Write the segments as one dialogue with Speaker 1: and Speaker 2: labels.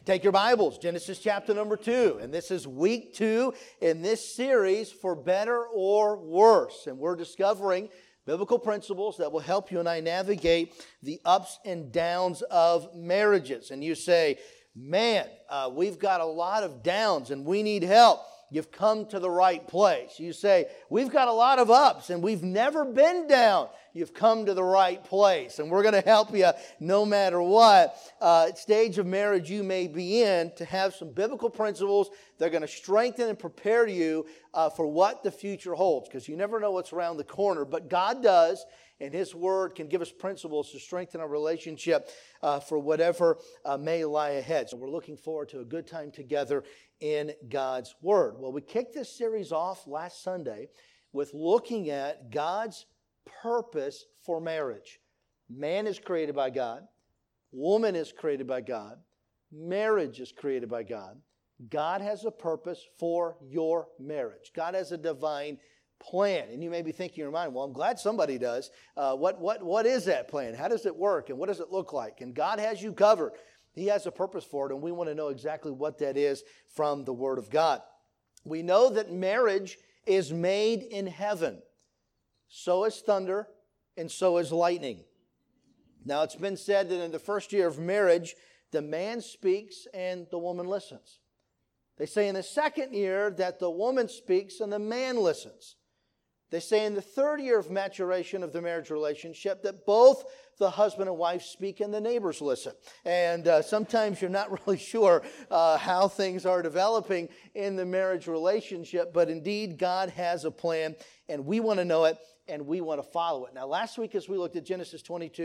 Speaker 1: Take your Bibles, Genesis chapter number 2. And this is week 2 in this series, For Better or Worse. And we're discovering biblical principles that will help you and I navigate the ups and downs of marriages. And you say, man, we've got a lot of downs and we need help. You've come to the right place. You say, we've got a lot of ups and we've never been down. You've come to the right place. And we're going to help you no matter what stage of marriage you may be in to have some biblical principles that are going to strengthen and prepare you for what the future holds. Because you never know what's around the corner. But God does. And His Word can give us principles to strengthen our relationship for whatever may lie ahead. So we're looking forward to a good time together in God's Word. Well, we kicked this series off last Sunday with looking at God's purpose for marriage. Man is created by God. Woman is created by God. Marriage is created by God. God has a purpose for your marriage. God has a divine plan. And you may be thinking in your mind, well, I'm glad somebody does. What is that plan? How does it work? And what does it look like? And God has you covered. He has a purpose for it, and we want to know exactly what that is from the Word of God. We know that marriage is made in heaven. So is thunder, and so is lightning. Now, it's been said that in the first year of marriage, the man speaks and the woman listens. They say in the second year that the woman speaks and the man listens. They say in the third year of maturation of the marriage relationship that both the husband and wife speak and the neighbors listen. And sometimes you're not really sure how things are developing in the marriage relationship. But indeed, God has a plan and we want to know it and we want to follow it. Now, last week as we looked at Genesis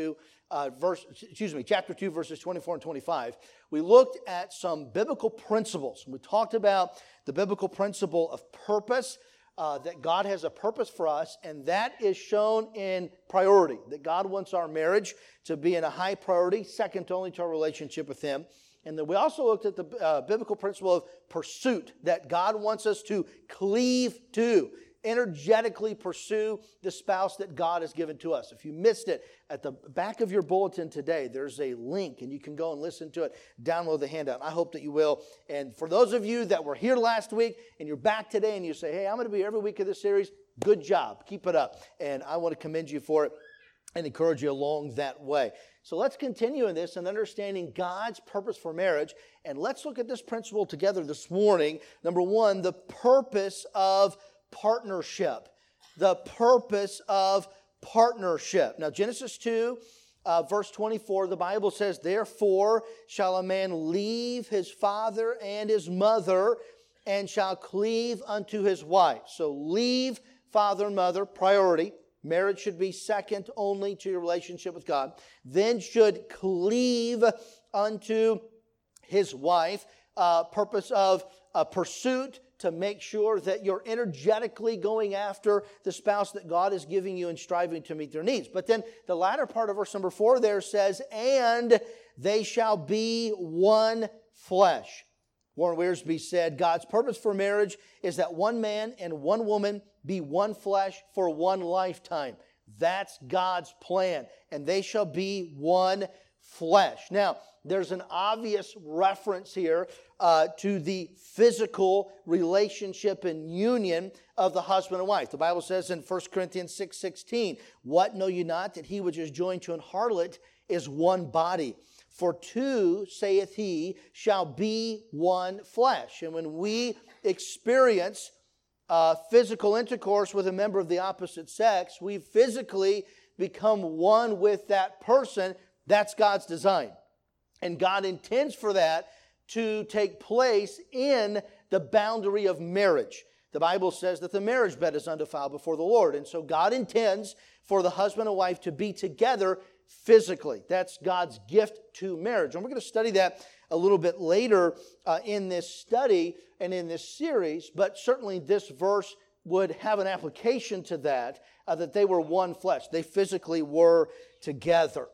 Speaker 1: chapter 2, verses 24 and 25, we looked at some biblical principles. We talked about the biblical principle of purpose, that God has a purpose for us, and that is shown in priority, that God wants our marriage to be in a high priority, second only to our relationship with Him. And then we also looked at the biblical principle of pursuit, that God wants us to cleave to, energetically pursue the spouse that God has given to us. If you missed it, at the back of your bulletin today, there's a link and you can go and listen to it, download the handout. I hope that you will. And for those of you that were here last week and you're back today and you say, hey, I'm going to be here every week of this series, good job. Keep it up. And I want to commend you for it and encourage you along that way. So let's continue in this and understanding God's purpose for marriage. And let's look at this principle together this morning. Number one, the purpose of partnership. The purpose of partnership. Now, Genesis 2, verse 24, the Bible says, therefore shall a man leave his father and his mother and shall cleave unto his wife. So leave father and mother, priority. Marriage should be second only to your relationship with God. Then should cleave unto his wife. Purpose of pursuit, to make sure that you're energetically going after the spouse that God is giving you and striving to meet their needs. But then the latter part of verse number 4 there says, and they shall be one flesh. Warren Wiersbe said, God's purpose for marriage is that one man and one woman be one flesh for one lifetime. That's God's plan. And they shall be one flesh. Now, there's an obvious reference here to the physical relationship and union of the husband and wife. The Bible says in 1 Corinthians 6:16, what know you not, that he which is joined to an harlot is one body? For two, saith he, shall be one flesh. And when we experience physical intercourse with a member of the opposite sex, we physically become one with that person. That's God's design. And God intends for that to take place in the boundary of marriage. The Bible says that the marriage bed is undefiled before the Lord. And so God intends for the husband and wife to be together physically. That's God's gift to marriage. And we're going to study that a little bit later in this study and in this series. But certainly this verse would have an application to that, that they were one flesh. They physically were together.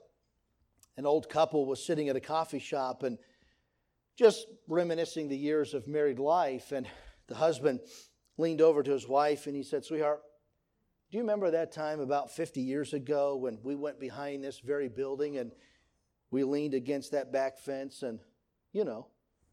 Speaker 1: An old couple was sitting at a coffee shop and just reminiscing the years of married life. And the husband leaned over to his wife and he said, sweetheart, do you remember that time about 50 years ago when we went behind this very building and we leaned against that back fence and,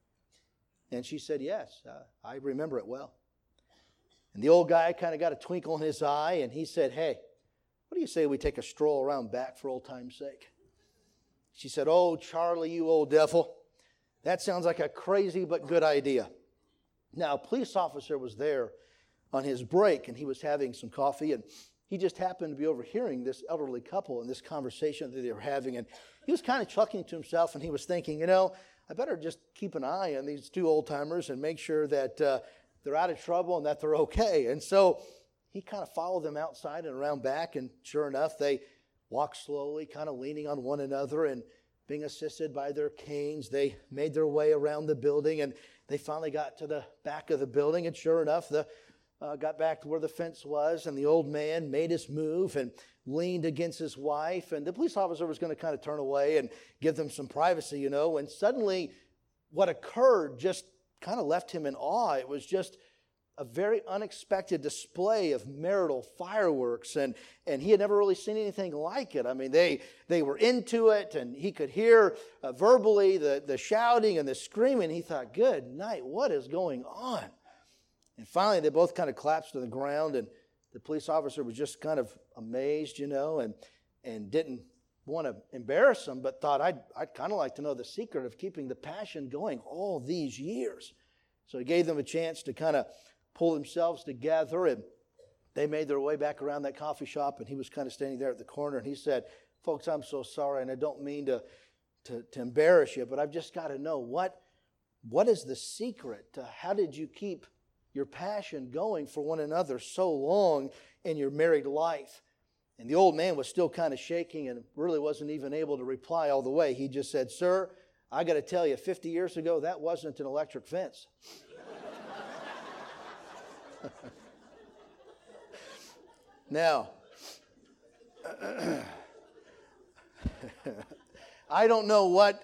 Speaker 1: And she said, yes, I remember it well. And the old guy kind of got a twinkle in his eye, and he said, hey, what do you say we take a stroll around back for old time's sake? She said, oh, Charlie, you old devil. That sounds like a crazy but good idea. Now, a police officer was there on his break, and he was having some coffee, and he just happened to be overhearing this elderly couple in this conversation that they were having, and he was kind of chuckling to himself, and he was thinking, I better just keep an eye on these two old-timers and make sure that they're out of trouble and that they're okay. And so he kind of followed them outside and around back, and sure enough, they walked slowly, kind of leaning on one another, and being assisted by their canes, they made their way around the building, and they finally got to the back of the building, and sure enough, got back to where the fence was, and the old man made his move and leaned against his wife, and the police officer was going to kind of turn away and give them some privacy, and suddenly what occurred just kind of left him in awe. It was just a very unexpected display of marital fireworks, and he had never really seen anything like it. I mean, they were into it, and he could hear verbally the shouting and the screaming. He thought, good night, what is going on? And finally, they both kind of collapsed to the ground, and the police officer was just kind of amazed, and didn't want to embarrass them, but thought, I'd kind of like to know the secret of keeping the passion going all these years. So he gave them a chance to kind of pull themselves together, and they made their way back around that coffee shop, and he was kind of standing there at the corner, and he said, folks, I'm so sorry, and I don't mean to embarrass you, but I've just got to know, what is the secret? How did you keep your passion going for one another so long in your married life? And the old man was still kind of shaking and really wasn't even able to reply all the way. He just said, sir, I got to tell you, 50 years ago, that wasn't an electric fence. Now, I don't know what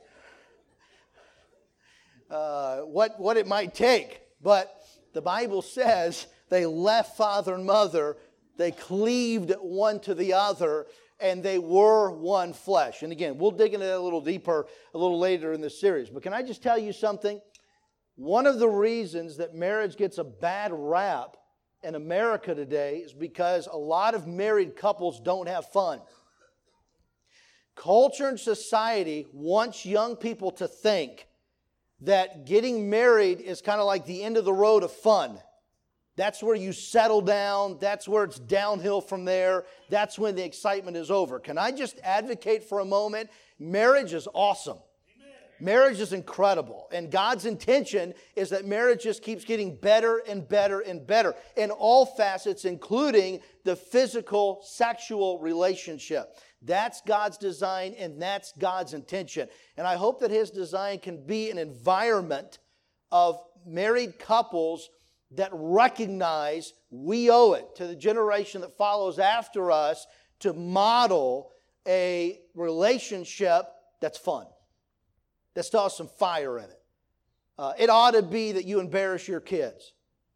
Speaker 1: it might take, but the Bible says they left father and mother, they cleaved one to the other, and they were one flesh. And again, we'll dig into that a little deeper a little later in this series. But can I just tell you something? One of the reasons that marriage gets a bad rap in America today is because a lot of married couples don't have fun. Culture and society wants young people to think that getting married is kind of like the end of the road of fun. That's where you settle down. That's where it's downhill from there. That's when the excitement is over. Can I just advocate for a moment? Marriage is awesome. Marriage is incredible, and God's intention is that marriage just keeps getting better and better and better in all facets, including the physical, sexual relationship. That's God's design, and that's God's intention. And I hope that His design can be an environment of married couples that recognize we owe it to the generation that follows after us to model a relationship that's fun, that still has some fire in it. It ought to be that you embarrass your kids.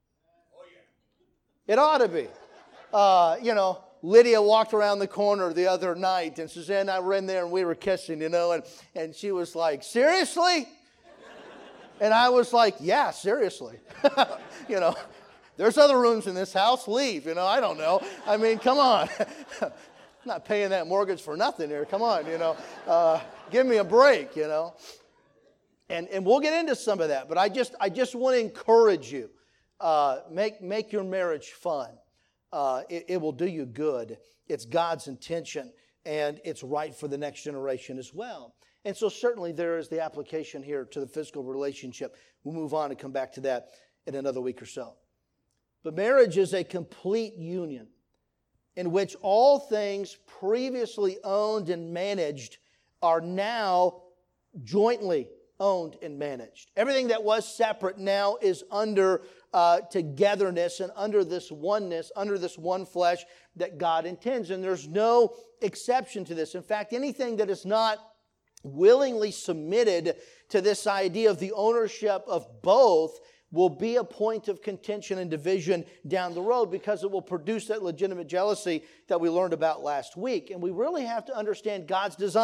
Speaker 1: It ought to be. Lydia walked around the corner the other night, and Suzanne and I were in there, and we were kissing, and she was like, seriously? And I was like, yeah, seriously. There's other rooms in this house. Leave, I don't know. I mean, come on. I'm not paying that mortgage for nothing here. Come on, give me a break, And we'll get into some of that, but I just want to encourage you. Make your marriage fun. It will do you good. It's God's intention, and it's right for the next generation as well. And so certainly there is the application here to the physical relationship. We'll move on and come back to that in another week or so. But marriage is a complete union in which all things previously owned and managed are now jointly owned and managed. Everything that was separate now is under togetherness and under this oneness, under this one flesh that God intends. And there's no exception to this. In fact, anything that is not willingly submitted to this idea of the ownership of both will be a point of contention and division down the road, because it will produce that legitimate jealousy that we learned about last week. And we really have to understand God's design.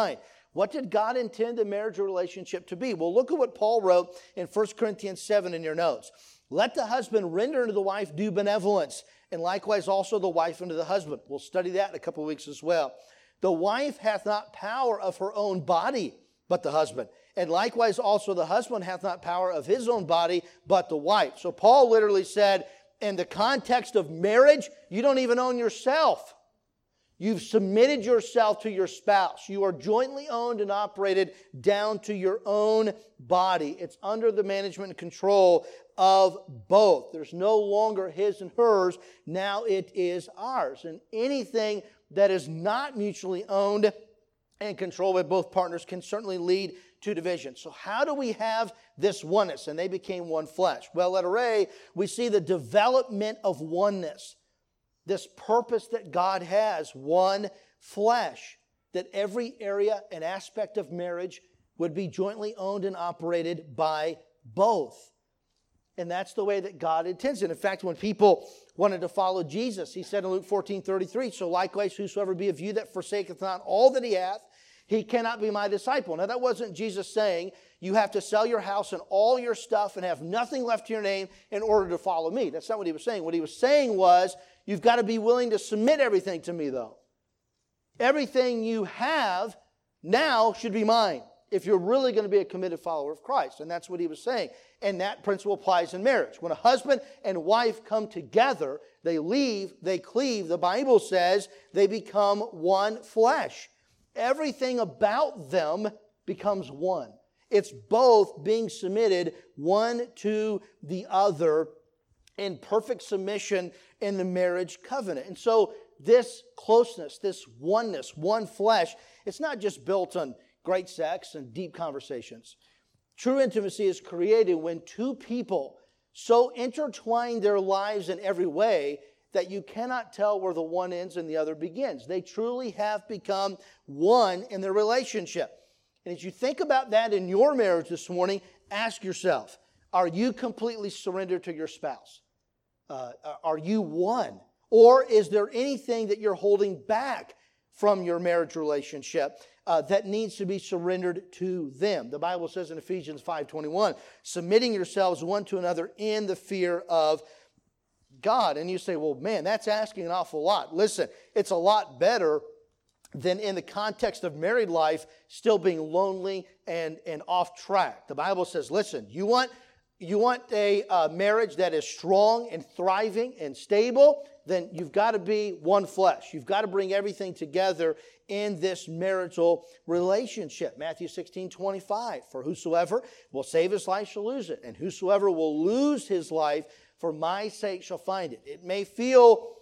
Speaker 1: What did God intend the marriage relationship to be? Well, look at what Paul wrote in 1 Corinthians 7 in your notes. Let the husband render unto the wife due benevolence, and likewise also the wife unto the husband. We'll study that in a couple of weeks as well. The wife hath not power of her own body, but the husband. And likewise also the husband hath not power of his own body, but the wife. So Paul literally said, in the context of marriage, you don't even own yourself. You've submitted yourself to your spouse. You are jointly owned and operated down to your own body. It's under the management and control of both. There's no longer his and hers. Now it is ours. And anything that is not mutually owned and controlled by both partners can certainly lead to division. So how do we have this oneness? And they became one flesh. Well, letter A, we see the development of oneness. This purpose that God has, one flesh, that every area and aspect of marriage would be jointly owned and operated by both. And that's the way that God intends it. In fact, when people wanted to follow Jesus, he said in Luke 14:33, so likewise whosoever be of you that forsaketh not all that he hath, he cannot be my disciple. Now that wasn't Jesus saying you have to sell your house and all your stuff and have nothing left to your name in order to follow me. That's not what he was saying. What he was saying was you've got to be willing to submit everything to me though. Everything you have now should be mine if you're really going to be a committed follower of Christ. And that's what he was saying. And that principle applies in marriage. When a husband and wife come together, they cleave. The Bible says they become one flesh. Everything about them becomes one. It's both being submitted one to the other in perfect submission in the marriage covenant. And so this closeness, this oneness, one flesh, it's not just built on great sex and deep conversations. True intimacy is created when two people so intertwine their lives in every way that you cannot tell where the one ends and the other begins. They truly have become one in their relationship. And as you think about that in your marriage this morning, ask yourself, are you completely surrendered to your spouse? Are you one? Or is there anything that you're holding back from your marriage relationship that needs to be surrendered to them? The Bible says in Ephesians 5:21, submitting yourselves one to another in the fear of God. And you say, well, man, that's asking an awful lot. Listen, it's a lot better than in the context of married life still being lonely and off track. The Bible says, listen, you want a marriage that is strong and thriving and stable, then you've got to be one flesh. You've got to bring everything together in this marital relationship. Matthew 16:25, for whosoever will save his life shall lose it, and whosoever will lose his life for my sake shall find it. It may feel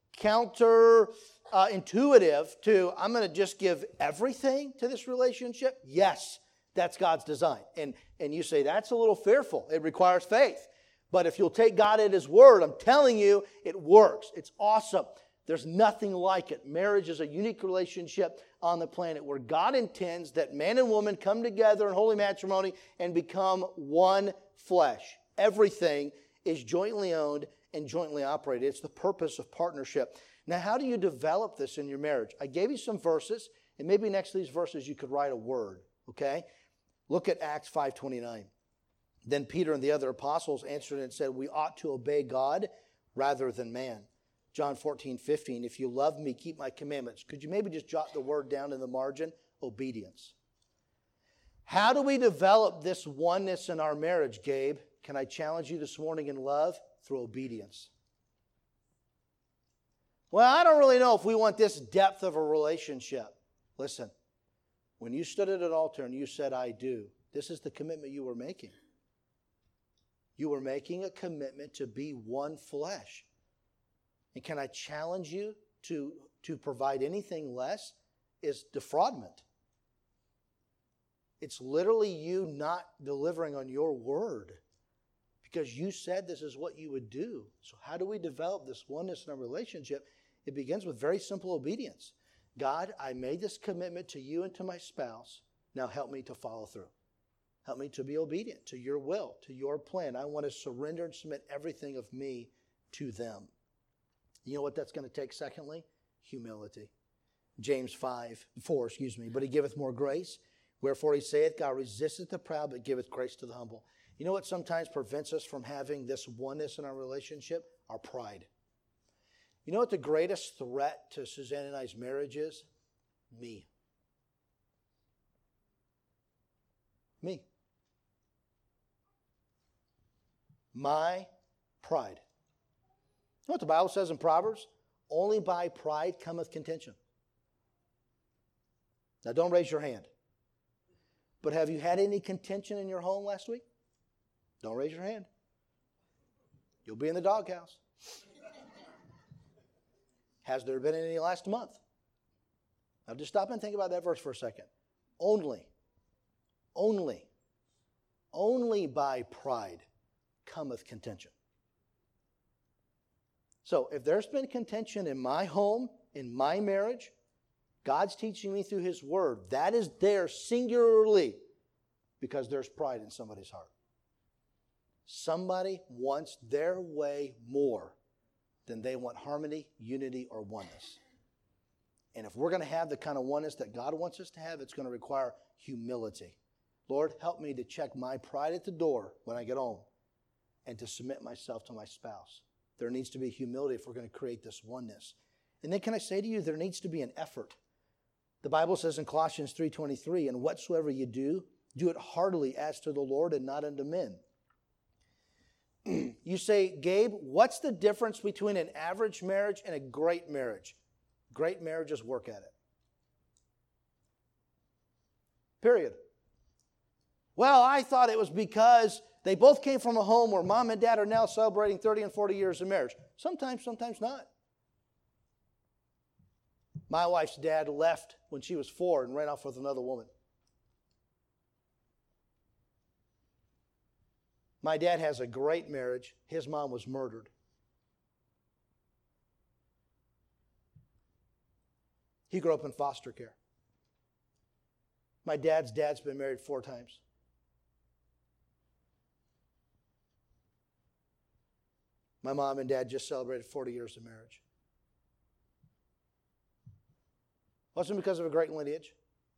Speaker 1: counterintuitive to, I'm going to just give everything to this relationship. Yes, that's God's design. And you say, that's a little fearful. It requires faith. But if you'll take God at His word, I'm telling you, it works. It's awesome. There's nothing like it. Marriage is a unique relationship on the planet where God intends that man and woman come together in holy matrimony and become one flesh. Everything is jointly owned and jointly operated. It's the purpose of partnership. Now, how do you develop this in your marriage? I gave you some verses, and maybe next to these verses you could write a word, okay? Look at Acts 5:29. Then Peter and the other apostles answered and said, we ought to obey God rather than man. John 14:15, if you love me, keep my commandments. Could you maybe just jot the word down in the margin? Obedience. How do we develop this oneness in our marriage, Gabe? Can I challenge you this morning in love? Through obedience. Well, I don't really know if we want this depth of a relationship. Listen, when you stood at an altar and you said, I do, this is the commitment you were making. You were making a commitment to be one flesh. And can I challenge you to provide anything less is defraudment. It's literally you not delivering on your word because you said this is what you would do. So how do we develop this oneness in our relationship? It begins with very simple obedience. God, I made this commitment to you and to my spouse. Now help me to follow through. Help me to be obedient to your will, to your plan. I want to surrender and submit everything of me to them. You know what that's going to take, secondly? Humility. James 4, but he giveth more grace. Wherefore he saith, God resisteth the proud, but giveth grace to the humble. You know what sometimes prevents us from having this oneness in our relationship? Our pride. You know what the greatest threat to Suzanne and I's marriage is? Me. Me. My pride. You know what the Bible says in Proverbs? Only by pride cometh contention. Now don't raise your hand. But have you had any contention in your home last week? Don't raise your hand. You'll be in the doghouse. Has there been any last month? Now just stop and think about that verse for a second. Only by pride cometh contention. So if there's been contention in my home, in my marriage, God's teaching me through His Word. That is there singularly because there's pride in somebody's heart. Somebody wants their way more than they want harmony, unity, or oneness. And if we're going to have the kind of oneness that God wants us to have, it's going to require humility. Lord, help me to check my pride at the door when I get home and to submit myself to my spouse. There needs to be humility if we're going to create this oneness. And then can I say to you, there needs to be an effort. The Bible says in Colossians 3:23, and whatsoever you do, do it heartily as to the Lord and not unto men. You say, Gabe, what's the difference between an average marriage and a great marriage? Great marriages work at it. Period. Well, I thought it was because they both came from a home where mom and dad are now celebrating 30 and 40 years of marriage. Sometimes not. My wife's dad left when she was 4 and ran off with another woman. My dad has a great marriage. His mom was murdered. He grew up in foster care. My dad's been married 4 times. My mom and dad just celebrated 40 years of marriage. Wasn't because of a great lineage.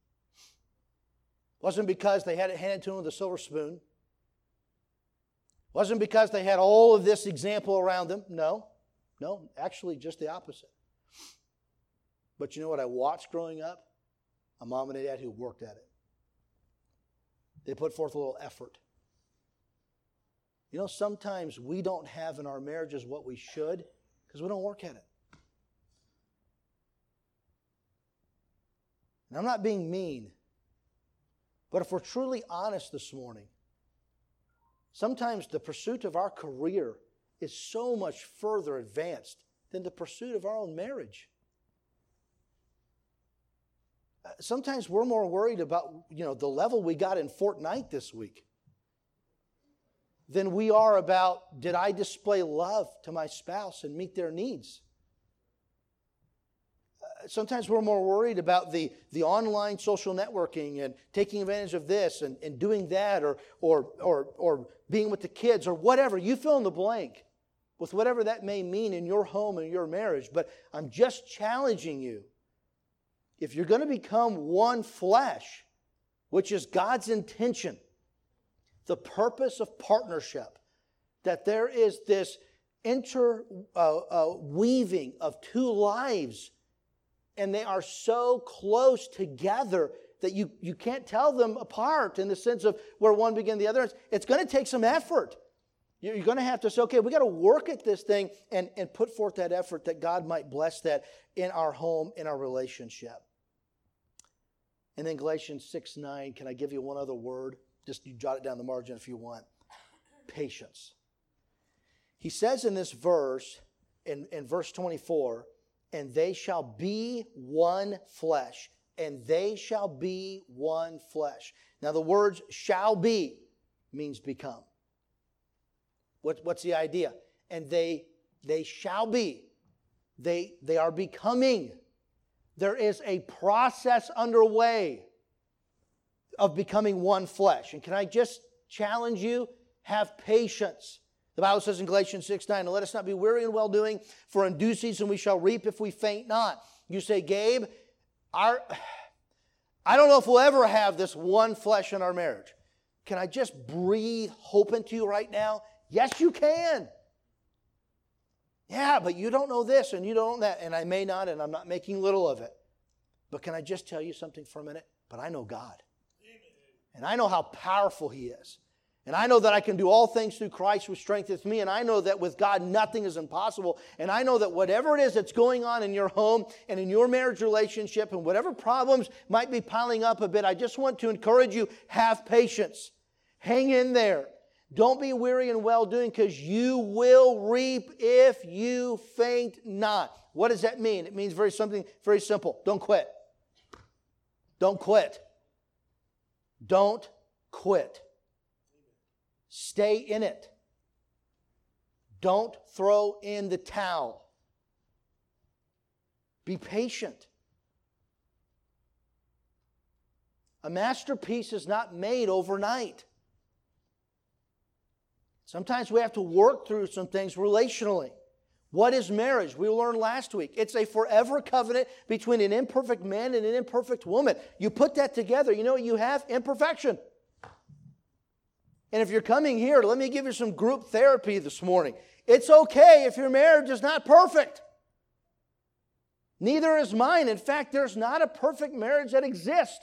Speaker 1: Wasn't because they had it handed to them with a silver spoon. Wasn't because they had all of this example around them. No, actually just the opposite. But you know what I watched growing up? A mom and a dad who worked at it. They put forth a little effort. You know, sometimes we don't have in our marriages what we should because we don't work at it. And I'm not being mean, but if we're truly honest this morning, sometimes the pursuit of our career is so much further advanced than the pursuit of our own marriage. Sometimes we're more worried about, the level we got in Fortnite this week than we are about, did I display love to my spouse and meet their needs? Sometimes we're more worried about the online social networking and taking advantage of this and doing that or being with the kids or whatever. You fill in the blank with whatever that may mean in your home and your marriage. But I'm just challenging you. If you're going to become one flesh, which is God's intention, the purpose of partnership, that there is this interweaving of 2 lives, and they are so close together that you can't tell them apart in the sense of where one begins the other. It's going to take some effort. You're going to have to say, okay, we got to work at this thing and put forth that effort that God might bless that in our home, in our relationship. And then Galatians 6:9, can I give you one other word? Just you jot it down the margin if you want. Patience. He says in this verse, in verse 24, and they shall be one flesh. And they shall be one flesh. Now the words shall be means become. What's the idea? And they shall be. They are becoming. There is a process underway of becoming one flesh. And can I just challenge you? Have patience. The Bible says in Galatians 6:9, and let us not be weary in well-doing, for in due season we shall reap if we faint not. You say, Gabe, I don't know if we'll ever have this one flesh in our marriage. Can I just breathe hope into you right now? Yes, you can. Yeah, but you don't know this and you don't know that. And I may not, and I'm not making little of it. But can I just tell you something for a minute? But I know God. And I know how powerful He is. And I know that I can do all things through Christ who strengthens me. And I know that with God nothing is impossible. And I know that whatever it is that's going on in your home and in your marriage relationship and whatever problems might be piling up a bit, I just want to encourage you, have patience. Hang in there. Don't be weary in well-doing, because you will reap if you faint not. What does that mean? It means something very simple. Don't quit. Don't quit. Don't quit. Stay in it. Don't throw in the towel. Be patient. A masterpiece is not made overnight. Sometimes we have to work through some things relationally. What is marriage? We learned last week. It's a forever covenant between an imperfect man and an imperfect woman. You put that together, you know what you have? Imperfection. And if you're coming here, let me give you some group therapy this morning. It's okay if your marriage is not perfect. Neither is mine. In fact, there's not a perfect marriage that exists.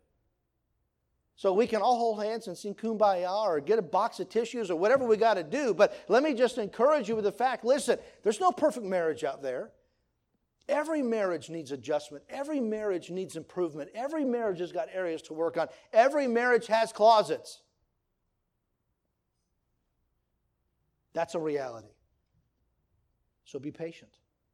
Speaker 1: So we can all hold hands and sing Kumbaya or get a box of tissues or whatever we got to do. But let me just encourage you with the fact, listen, there's no perfect marriage out there. Every marriage needs adjustment. Every marriage needs improvement. Every marriage has got areas to work on. Every marriage has closets. That's a reality. So be patient,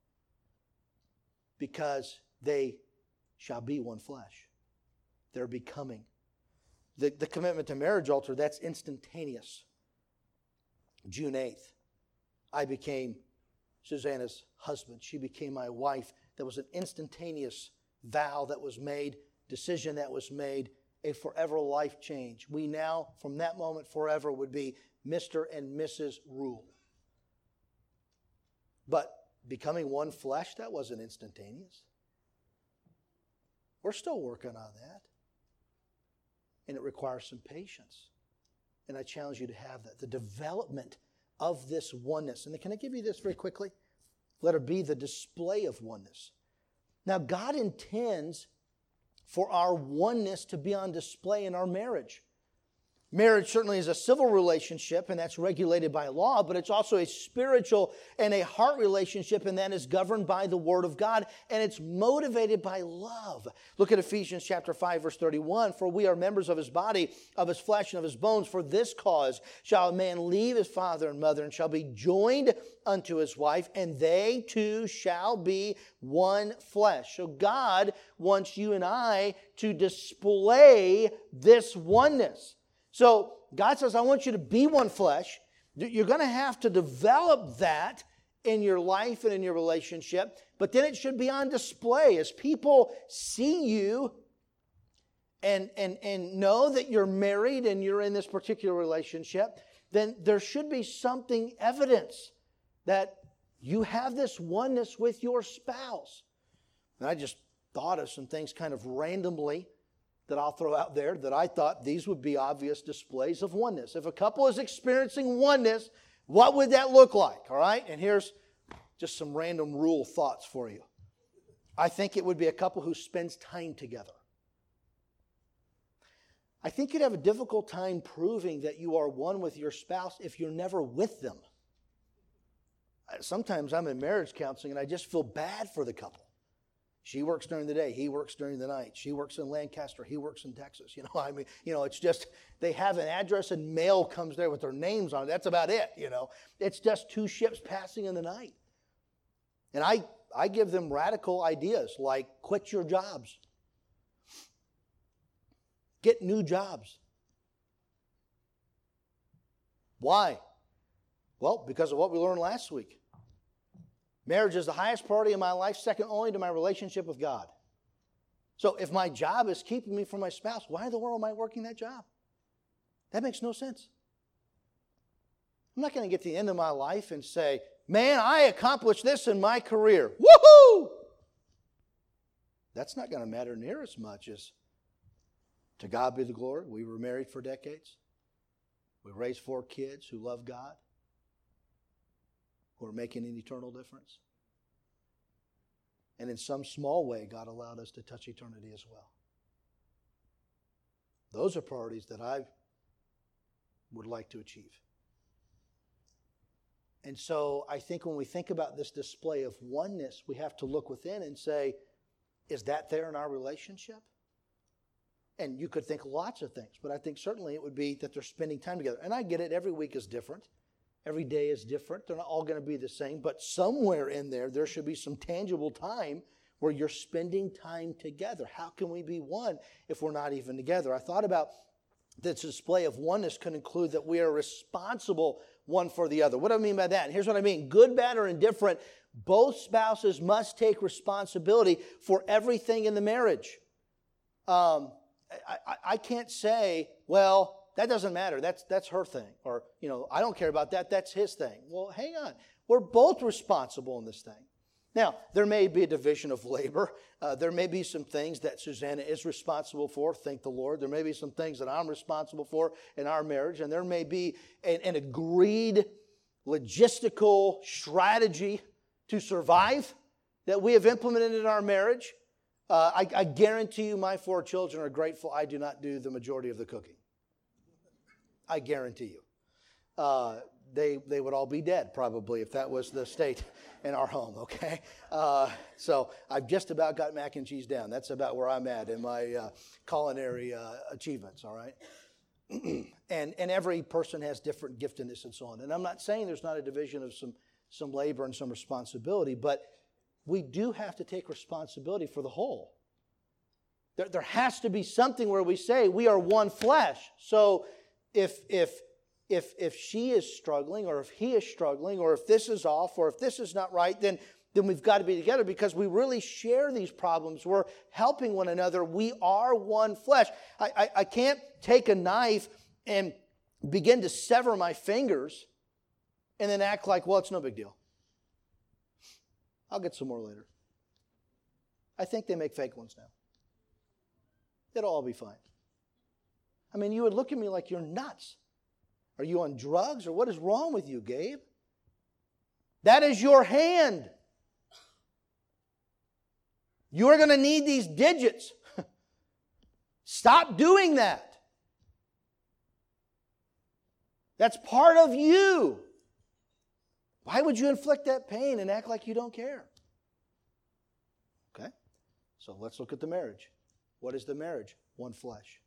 Speaker 1: because they shall be one flesh. They're becoming. The commitment to marriage altar, that's instantaneous. June 8th, I became Susanna's husband. She became my wife. There was an instantaneous vow that was made, decision that was made, a forever life change. We now, from that moment forever, would be Mr. and Mrs. Rule. But becoming one flesh, that wasn't instantaneous. We're still working on that. And it requires some patience. And I challenge you to have that. The development of this oneness. And can I give you this very quickly? Let it be the display of oneness. Now, God intends for our oneness to be on display in our marriage. Marriage certainly is a civil relationship, and that's regulated by law, but it's also a spiritual and a heart relationship, and that is governed by the Word of God, and it's motivated by love. Look at Ephesians chapter 5, verse 31. For we are members of His body, of His flesh, and of His bones. For this cause shall a man leave his father and mother, and shall be joined unto his wife, and they two shall be one flesh. So God wants you and I to display this oneness. So God says, I want you to be one flesh. You're going to have to develop that in your life and in your relationship. But then it should be on display as people see you and know that you're married and you're in this particular relationship. Then there should be something evidence that you have this oneness with your spouse. And I just thought of some things kind of randomly that I'll throw out there that I thought these would be obvious displays of oneness. If a couple is experiencing oneness, what would that look like? All right? And here's just some random rule thoughts for you. I think it would be a couple who spends time together. I think you'd have a difficult time proving that you are one with your spouse if you're never with them. Sometimes I'm in marriage counseling and I just feel bad for the couple. She works during the day. He works during the night. She works in Lancaster. He works in Texas. It's just they have an address and mail comes there with their names on it. That's about it, It's just two ships passing in the night. And I give them radical ideas like quit your jobs. Get new jobs. Why? Well, because of what we learned last week. Marriage is the highest priority in my life, second only to my relationship with God. So if my job is keeping me from my spouse, why in the world am I working that job? That makes no sense. I'm not going to get to the end of my life and say, man, I accomplished this in my career. Woohoo! that's not going to matter near as much as to God be the glory. We were married for decades. We raised 4 kids who love God, who are making an eternal difference. And in some small way, God allowed us to touch eternity as well. Those are priorities that I would like to achieve. And so I think when we think about this display of oneness, we have to look within and say, is that there in our relationship? And you could think lots of things, but I think certainly it would be that they're spending time together. And I get it, every week is different. Every day is different. They're not all going to be the same, but somewhere in there should be some tangible time where you're spending time together. How can we be one if we're not even together? I thought about this display of oneness could include that we are responsible one for the other. What do I mean by that? And here's what I mean. Good, bad, or indifferent, both spouses must take responsibility for everything in the marriage. I can't say, well, that doesn't matter. That's her thing. Or, I don't care about that. That's his thing. Well, hang on. We're both responsible in this thing. Now, there may be a division of labor. There may be some things that Susanna is responsible for, thank the Lord. There may be some things that I'm responsible for in our marriage. And there may be an agreed logistical strategy to survive that we have implemented in our marriage. I guarantee you my 4 children are grateful I do not do the majority of the cooking. I guarantee you. They would all be dead probably if that was the state in our home, okay? So I've just about got mac and cheese down. That's about where I'm at in my culinary achievements, all right? and every person has different giftedness and so on. And I'm not saying there's not a division of some labor and some responsibility, but we do have to take responsibility for the whole. There has to be something where we say we are one flesh. So if she is struggling, or if he is struggling, or if this is off, or if this is not right, then we've got to be together because we really share these problems. We're helping one another. We are one flesh. I can't take a knife and begin to sever my fingers and then act like, well, it's no big deal. I'll get some more later. I think they make fake ones now. It'll all be fine. I mean, you would look at me like you're nuts. Are you on drugs or what is wrong with you, Gabe? That is your hand. You are going to need these digits. Stop doing that. That's part of you. Why would you inflict that pain and act like you don't care? Okay, so let's look at the marriage. What is the marriage? One flesh.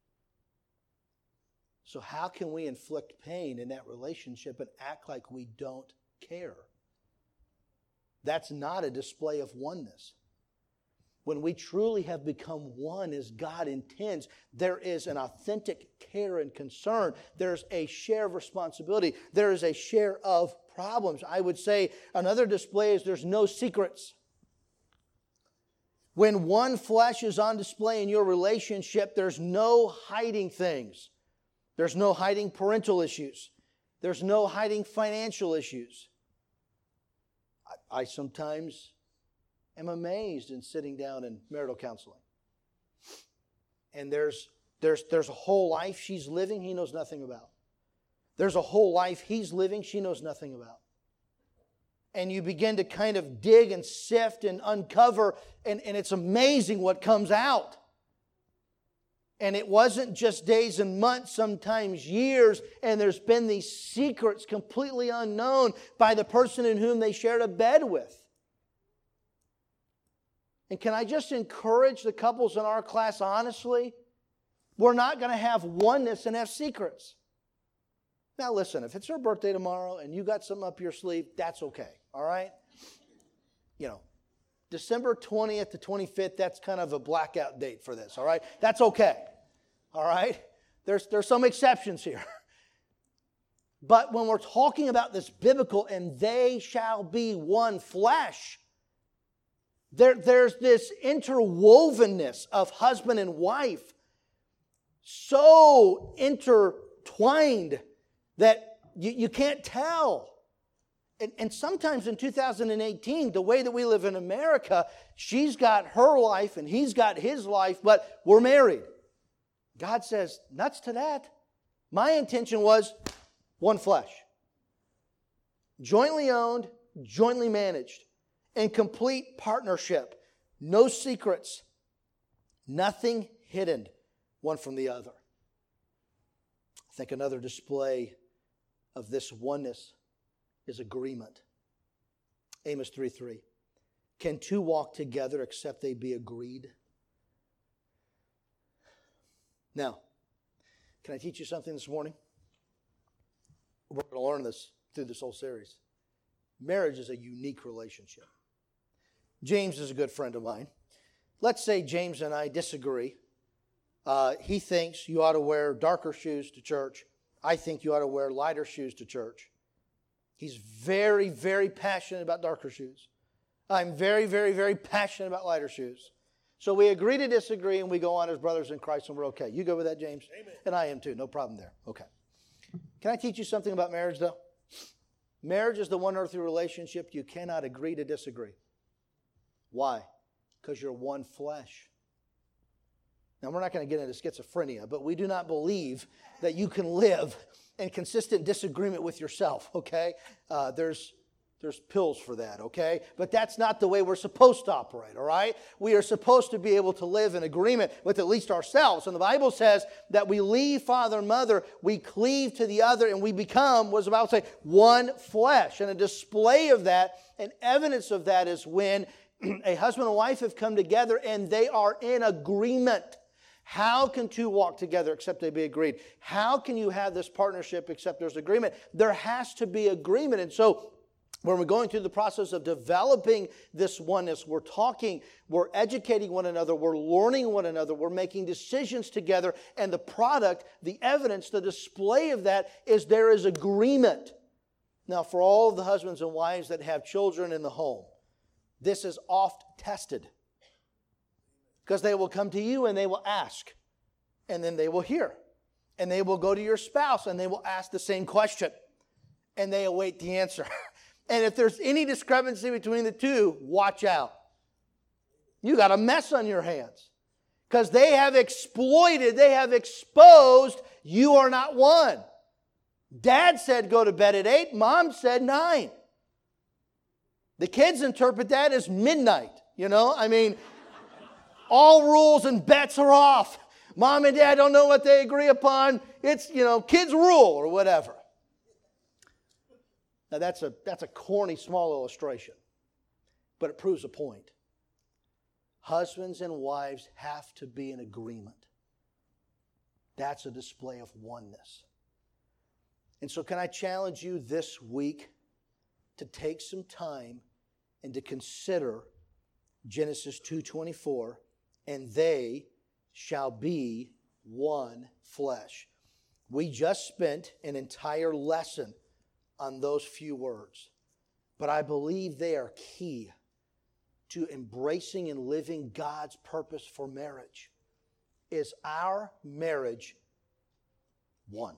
Speaker 1: So how can we inflict pain in that relationship and act like we don't care? That's not a display of oneness. When we truly have become one as God intends, there is an authentic care and concern. There's a share of responsibility. There is a share of problems. I would say another display is there's no secrets. When one flesh is on display in your relationship, there's no hiding things. There's no hiding parental issues. There's no hiding financial issues. I sometimes am amazed in sitting down in marital counseling. And there's a whole life she's living he knows nothing about. There's a whole life he's living she knows nothing about. And you begin to kind of dig and sift and uncover, and it's amazing what comes out. And it wasn't just days and months, sometimes years, and there's been these secrets completely unknown by the person in whom they shared a bed with. And can I just encourage the couples in our class, honestly? We're not going to have oneness and have secrets. Now listen, if it's her birthday tomorrow and you got something up your sleeve, that's okay, all right? December 20th to 25th, that's kind of a blackout date for this, all right? That's okay, all right? There's some exceptions here. But when we're talking about this biblical, and they shall be one flesh, there's this interwovenness of husband and wife, so intertwined that you can't tell. And sometimes in 2018, the way that we live in America, she's got her life and he's got his life, but we're married. God says, nuts to that. My intention was one flesh. Jointly owned, jointly managed, in complete partnership. No secrets. Nothing hidden one from the other. I think another display of this oneness is agreement. Amos 3:3. Can two walk together except they be agreed? Now, can I teach you something this morning? We're going to learn this through this whole series. Marriage is a unique relationship. James is a good friend of mine. Let's say James and I disagree. He thinks you ought to wear darker shoes to church. I think you ought to wear lighter shoes to church. He's very, very passionate about darker shoes. I'm very, very, very passionate about lighter shoes. So we agree to disagree and we go on as brothers in Christ and we're okay. You go with that, James? Amen. And I am too. No problem there. Okay. Can I teach you something about marriage, though? Marriage is the one earthly relationship you cannot agree to disagree. Why? Because you're one flesh. Now, we're not going to get into schizophrenia, but we do not believe that you can live in consistent disagreement with yourself, okay? There's pills for that, okay? But that's not the way we're supposed to operate, all right? We are supposed to be able to live in agreement with at least ourselves. And the Bible says that we leave father and mother, we cleave to the other, and we become, what does the Bible say, one flesh. And a display of that, and evidence of that is when a husband and wife have come together and they are in agreement. How can two walk together except they be agreed? How can you have this partnership except there's agreement? There has to be agreement. And so when we're going through the process of developing this oneness, we're talking, we're educating one another, we're learning one another, we're making decisions together, and the product, the evidence, the display of that is there is agreement. Now, for all of the husbands and wives that have children in the home, this is oft tested. Because they will come to you and they will ask. And then they will hear. And they will go to your spouse and they will ask the same question. And they await the answer. And if there's any discrepancy between the two, watch out. You got a mess on your hands. Because they have exploited, they have exposed, you are not one. Dad said go to bed at 8, Mom said 9. The kids interpret that as midnight, you know? I mean, all rules and bets are off. Mom and Dad don't know what they agree upon. It's, kids rule or whatever. Now that's a corny small illustration, but it proves a point. Husbands and wives have to be in agreement. That's a display of oneness. And so can I challenge you this week to take some time and to consider Genesis 2:24, and they shall be one flesh. We just spent an entire lesson on those few words, but I believe they are key to embracing and living God's purpose for marriage. Is our marriage one?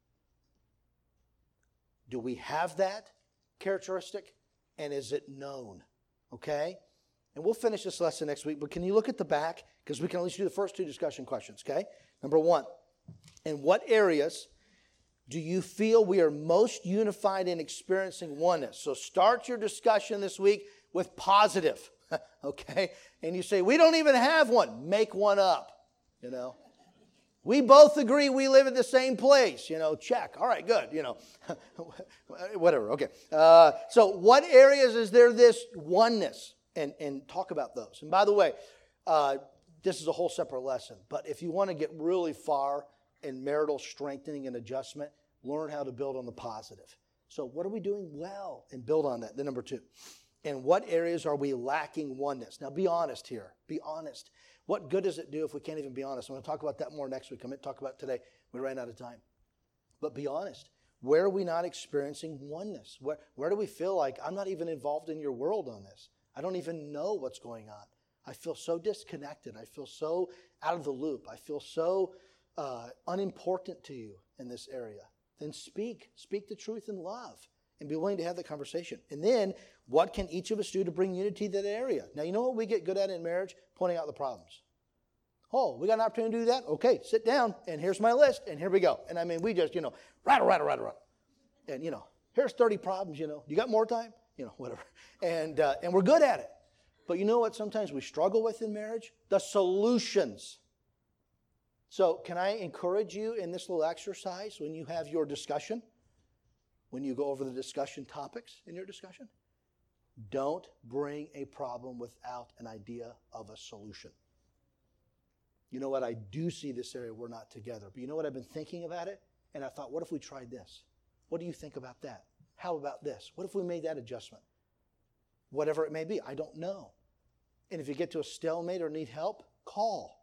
Speaker 1: Do we have that characteristic? And is it known? Okay? And we'll finish this lesson next week, but can you look at the back? Because we can at least do the first two discussion questions, okay? Number one, in what areas do you feel we are most unified in experiencing oneness? So start your discussion this week with positive, okay? And you say, we don't even have one. Make one up, We both agree we live at the same place, check. All right, good, whatever, okay. So what areas is there this oneness? And talk about those. And by the way, this is a whole separate lesson. But if you want to get really far in marital strengthening and adjustment, learn how to build on the positive. So what are we doing well? And build on that. Then number two, in what areas are we lacking oneness? Now be honest here. Be honest. What good does it do if we can't even be honest? I'm going to talk about that more next week. I'm going to talk about it today. We ran out of time. But be honest. Where are we not experiencing oneness? Where do we feel like I'm not even involved in your world on this? I don't even know what's going on. I feel so disconnected. I feel so out of the loop. I feel so unimportant to you in this area. Then speak. Speak the truth in love. and be willing to have that conversation. And then, what can each of us do to bring unity to that area? Now, you know what we get good at in marriage? Pointing out the problems. Oh, we got an opportunity to do that? Okay, sit down, and here's my list, and here we go. And I mean, we just, rattle. And, here's 30 problems, You got more time? Whatever. And we're good at it. But you know what sometimes we struggle with in marriage? The solutions. So can I encourage you in this little exercise when you have your discussion, when you go over the discussion topics in your discussion? Don't bring a problem without an idea of a solution. You know what? I do see this area we're not together. But you know what? I've been thinking about it, and I thought, what if we tried this? What do you think about that? How about this? What if we made that adjustment? Whatever it may be, I don't know. And if you get to a stalemate or need help, call.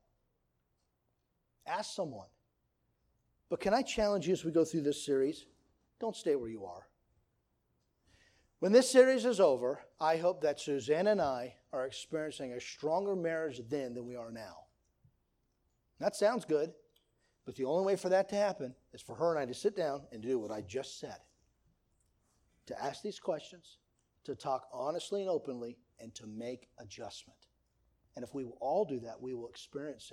Speaker 1: Ask someone. But can I challenge you as we go through this series? Don't stay where you are. When this series is over, I hope that Suzanne and I are experiencing a stronger marriage then than we are now. That sounds good, but the only way for that to happen is for her and I to sit down and do what I just said. To ask these questions, to talk honestly and openly, and to make adjustment. And if we will all do that, we will experience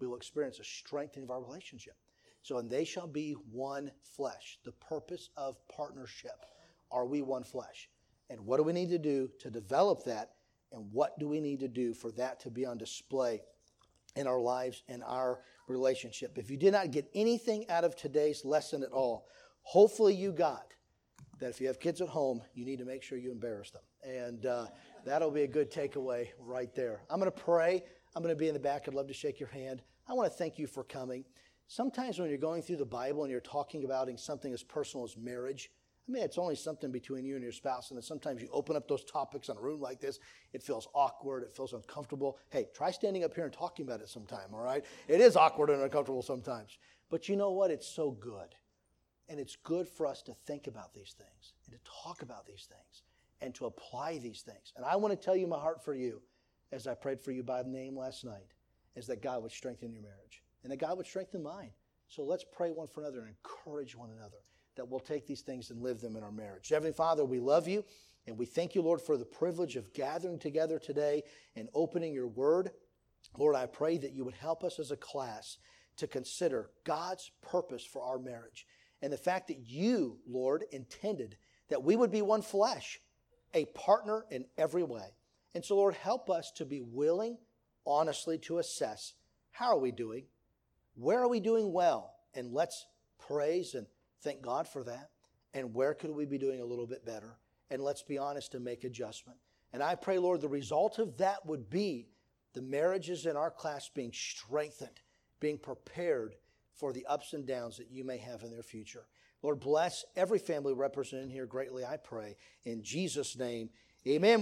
Speaker 1: a strengthening of our relationship. So, and they shall be one flesh. The purpose of partnership. Are we one flesh? And what do we need to do to develop that? And what do we need to do for that to be on display in our lives and our relationship? If you did not get anything out of today's lesson at all, hopefully you got that if you have kids at home, you need to make sure you embarrass them. And that'll be a good takeaway right there. I'm going to pray. I'm going to be in the back. I'd love to shake your hand. I want to thank you for coming. Sometimes when you're going through the Bible and you're talking about something as personal as marriage, I mean, it's only something between you and your spouse, and then sometimes you open up those topics in a room like this, it feels awkward, it feels uncomfortable. Hey, try standing up here and talking about it sometime, all right? It is awkward and uncomfortable sometimes. But you know what? It's so good. And it's good for us to think about these things and to talk about these things and to apply these things. And I want to tell you my heart for you, as I prayed for you by name last night, is that God would strengthen your marriage and that God would strengthen mine. So let's pray one for another and encourage one another that we'll take these things and live them in our marriage. Heavenly Father, we love you and we thank you, Lord, for the privilege of gathering together today and opening your word. Lord, I pray that you would help us as a class to consider God's purpose for our marriage and the fact that you, Lord, intended that we would be one flesh, a partner in every way. And so, Lord, help us to be willing, honestly, to assess how are we doing, where are we doing well, and let's praise and thank God for that. And where could we be doing a little bit better? And let's be honest and make adjustment. And I pray, Lord, the result of that would be the marriages in our class being strengthened, being prepared for the ups and downs that you may have in their future. Lord, bless every family represented here greatly, I pray. In Jesus' name, amen.